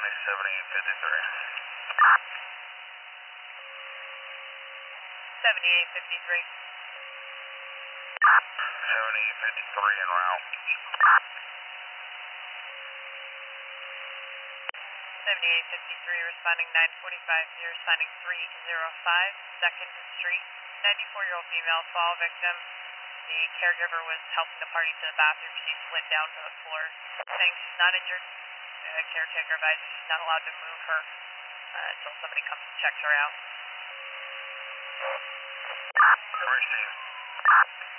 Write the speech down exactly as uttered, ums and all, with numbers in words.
responding seventy-eight fifty-three. seventy-eight fifty-three. seventy-eight fifty-three en route. seventy-eight fifty-three responding nine forty-five, you're responding three oh five, second Street. ninety-four-year-old female fall victim. The caregiver was helping the party to the bathroom. She slid down to the floor, saying she's not injured. The caretaker advised she's not allowed to move her uh, until somebody comes and checks her out. Every Steve.